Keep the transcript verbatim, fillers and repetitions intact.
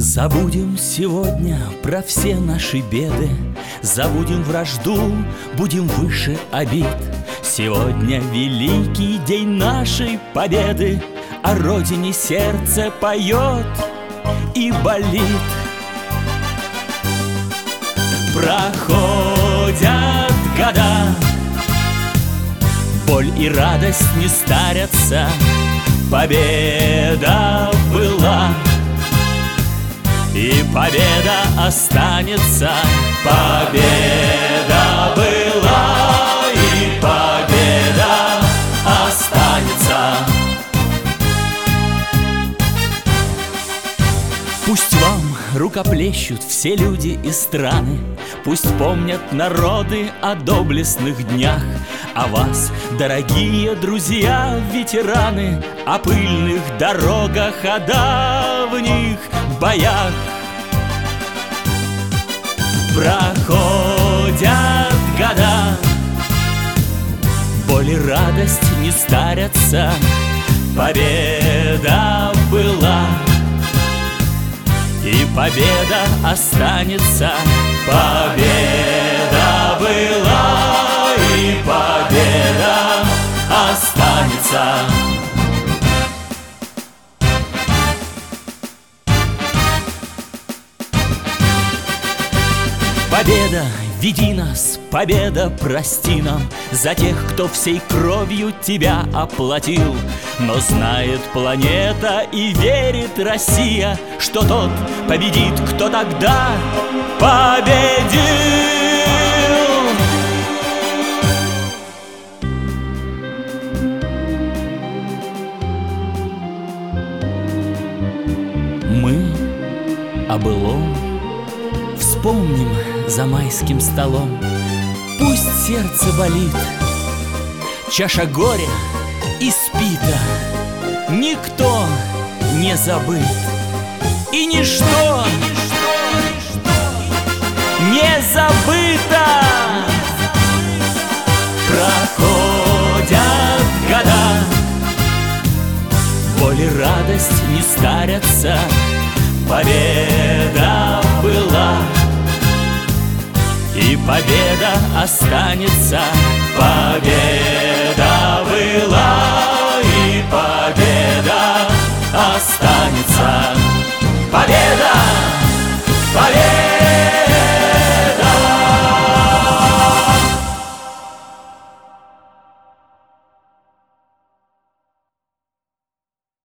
Забудем сегодня про все наши беды, забудем вражду, будем выше обид. Сегодня великий день нашей победы, о родине сердце поет и болит. Проходят года, боль и радость не старятся, победа была, и победа останется. Победа была, и победа останется. Пусть вам рукоплещут все люди и страны, пусть помнят народы о доблестных днях, о вас, дорогие друзья, ветераны, о пыльных дорогах, о давних боях. Проходят года, боль и радость не старятся, победа была, и победа останется. Победа была, и победа останется. Победа, веди нас, победа, прости нам за тех, кто всей кровью тебя оплатил. Но знает планета и верит Россия, что тот победит, кто тогда победил. Мы о былом вспомним за майским столом. Пусть сердце болит, чаша горя испита, никто не забыт, и ничто не забыто. Проходят года, боль и радость не старятся, победа была, и победа останется. Победа была, и победа останется. Победа!